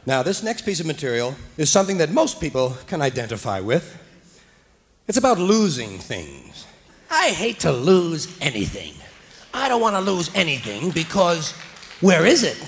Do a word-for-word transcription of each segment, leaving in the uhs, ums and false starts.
Now, this next piece of material is something that most people can identify with. It's about losing things. I hate to lose anything. I don't want to lose anything because where is it?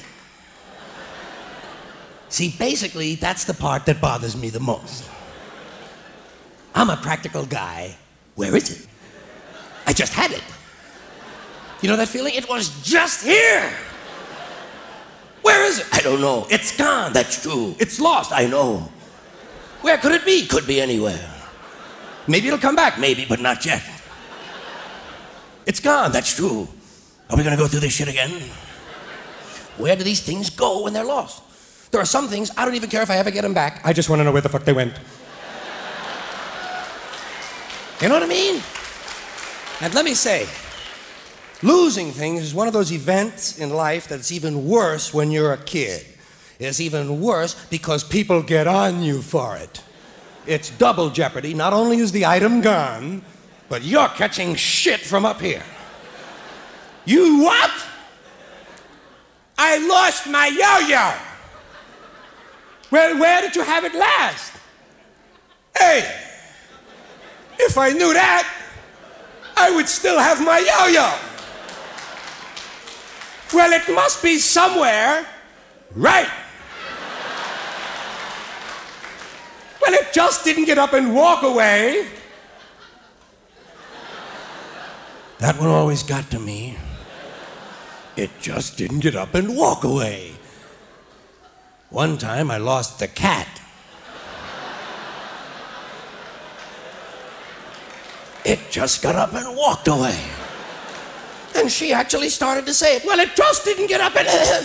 See, basically, that's the part that bothers me the most. I'm a practical guy. Where is it? I just had it. You know that feeling? It was just here. Where is it? I don't know. It's gone. That's true. It's lost. I know. Where could it be? Could be anywhere. Maybe it'll come back. Maybe, but not yet. It's gone. That's true. Are we going to go through this shit again? Where do these things go when they're lost? There are some things, I don't even care if I ever get them back. I just want to know where the fuck they went. You know what I mean? And let me say, losing things is one of those events in life that's even worse when you're a kid. It's even worse because people get on you for it. It's double jeopardy. Not only is the item gone, but you're catching shit from up here. You what? I lost my yo-yo. Well, where did you have it last? Hey, if I knew that, I would still have my yo-yo. Well, it must be somewhere, right? Well, it just didn't get up and walk away. That one always got to me. It just didn't get up and walk away. One time I lost the cat. It just got up and walked away. And she actually started to say it. Well, it just didn't get up and...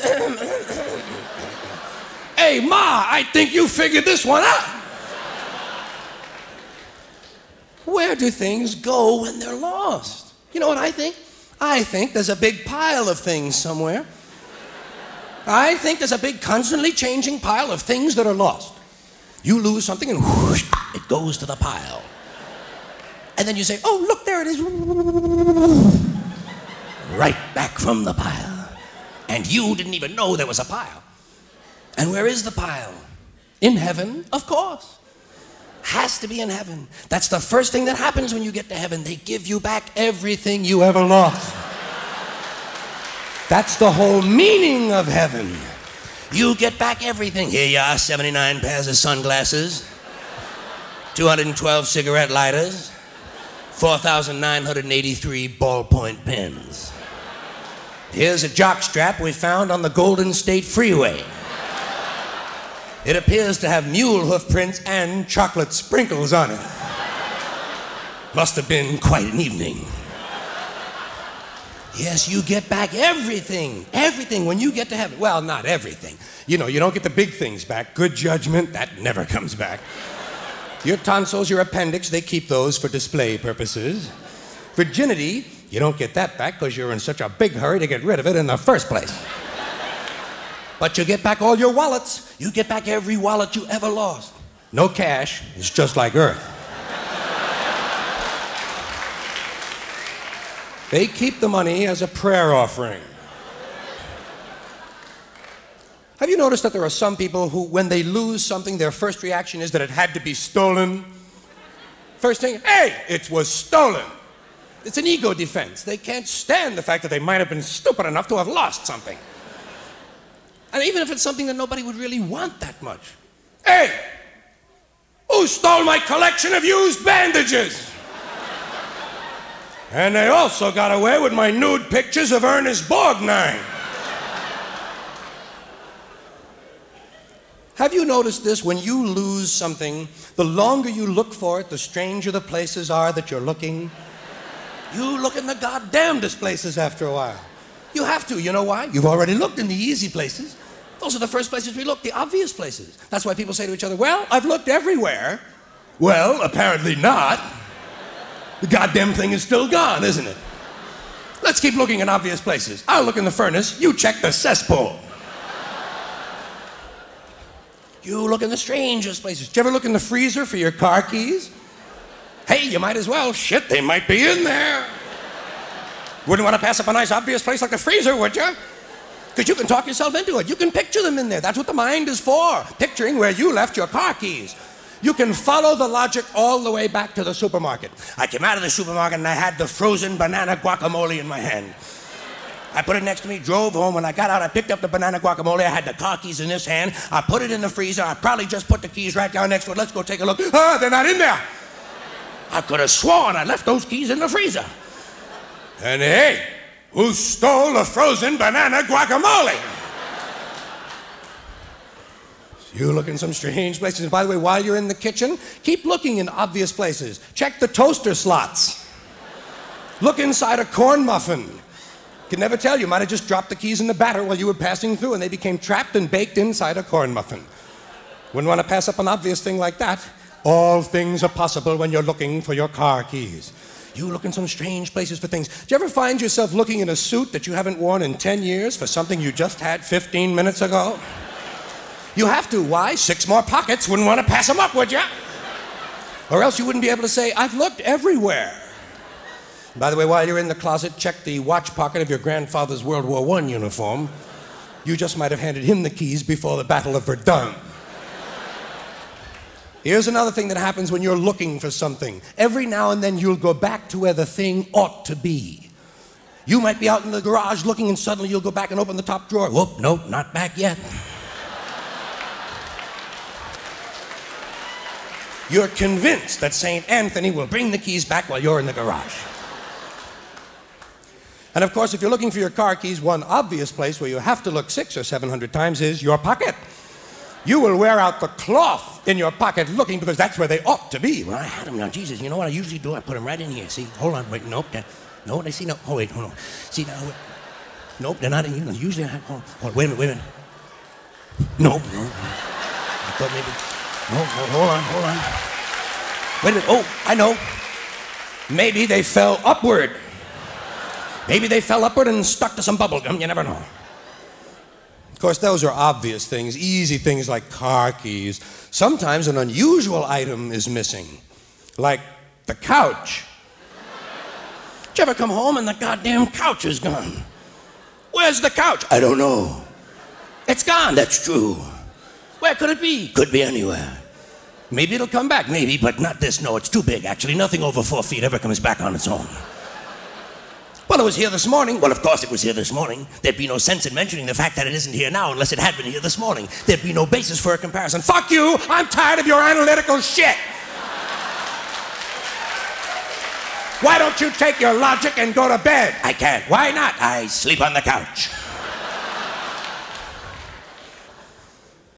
Hey, Ma, I think you figured this one out. Where do things go when they're lost? You know what I think? I think there's a big pile of things somewhere. I think there's a big, constantly changing pile of things that are lost. You lose something and whoosh, it goes to the pile. And then you say, oh, look, there it is. Right back from the pile. And you didn't even know there was a pile. And where is the pile? In heaven, of course. Has to be in heaven. That's the first thing that happens when you get to heaven. They give you back everything you ever lost. That's the whole meaning of heaven. You get back everything. Here you are, seventy-nine pairs of sunglasses, two hundred twelve cigarette lighters, four thousand nine hundred eighty-three ballpoint pens. Here's a jockstrap we found on the Golden State Freeway. It appears to have mule hoof prints and chocolate sprinkles on it. Must have been quite an evening. Yes, you get back everything. Everything when you get to heaven. Well, not everything. You know, you don't get the big things back. Good judgment, that never comes back. Your tonsils, your appendix, they keep those for display purposes. Virginity, you don't get that back because you're in such a big hurry to get rid of it in the first place. But you get back all your wallets. You get back every wallet you ever lost. No cash. It's just like Earth. They keep the money as a prayer offering. Have you noticed that there are some people who, when they lose something, their first reaction is that it had to be stolen? First thing, hey, it was stolen. It's an ego defense. They can't stand the fact that they might have been stupid enough to have lost something. And even if it's something that nobody would really want that much. Hey, who stole my collection of used bandages? And they also got away with my nude pictures of Ernest Borgnine. Have you noticed this? When you lose something, the longer you look for it, the stranger the places are that you're looking. You look in the goddamnedest places after a while. You have to. You know why? You've already looked in the easy places. Those are the first places we look, the obvious places. That's why people say to each other, well, I've looked everywhere. Well, apparently not. The goddamn thing is still gone, isn't it? Let's keep looking in obvious places. I'll look in the furnace, you check the cesspool. You look in the strangest places. Did you ever look in the freezer for your car keys? Hey, you might as well. Shit, they might be in there. Wouldn't want to pass up a nice obvious place like the freezer, would you? Because you can talk yourself into it. You can picture them in there. That's what the mind is for. Picturing where you left your car keys. You can follow the logic all the way back to the supermarket. I came out of the supermarket and I had the frozen banana guacamole in my hand. I put it next to me, drove home. When I got out, I picked up the banana guacamole. I had the car keys in this hand. I put it in the freezer. I probably just put the keys right down next to it. Let's go take a look. Ah, they're not in there. I could have sworn I left those keys in the freezer. And hey, who stole the frozen banana guacamole? You look in some strange places. And by the way, while you're in the kitchen, keep looking in obvious places. Check the toaster slots. Look inside a corn muffin. Can never tell. You might have just dropped the keys in the batter while you were passing through and they became trapped and baked inside a corn muffin. Wouldn't want to pass up an obvious thing like that. All things are possible when you're looking for your car keys. You look in some strange places for things. Do you ever find yourself looking in a suit that you haven't worn in ten years for something you just had fifteen minutes ago? You have to. Why? Six more pockets. Wouldn't want to pass them up, would you? Or else you wouldn't be able to say, I've looked everywhere. By the way, while you're in the closet, check the watch pocket of your grandfather's World War One uniform. You just might have handed him the keys before the Battle of Verdun. Here's another thing that happens when you're looking for something. Every now and then you'll go back to where the thing ought to be. You might be out in the garage looking and suddenly you'll go back and open the top drawer. Whoop, nope, not back yet. You're convinced that Saint Anthony will bring the keys back while you're in the garage. And of course, if you're looking for your car keys, one obvious place where you have to look six or seven hundred times is your pocket. You will wear out the cloth in your pocket looking because that's where they ought to be. Well, I had them now. Jesus, you know what I usually do? I put them right in here. See, hold on, wait, nope. That, no, they see, no. Oh, wait, hold on. See, now, wait. Nope, they're not in here. Usually I have, hold on, wait a minute, wait a minute. Nope, no. I thought maybe, no, hold on, hold on. Wait a minute, oh, I know. Maybe they fell upward. Maybe they fell upward and stuck to some bubble gum. You never know. Of course, those are obvious things, easy things like car keys. Sometimes an unusual item is missing, like the couch. Did you ever come home and the goddamn couch is gone? Where's the couch? I don't know. It's gone. That's true. Where could it be? Could be anywhere. Maybe it'll come back. Maybe, but not this. No, it's too big, actually. Nothing over four feet ever comes back on its own. Well, it was here this morning. Well, of course it was here this morning. There'd be no sense in mentioning the fact that it isn't here now unless it had been here this morning. There'd be no basis for a comparison. Fuck you! I'm tired of your analytical shit! Why don't you take your logic and go to bed? I can't. Why not? I sleep on the couch.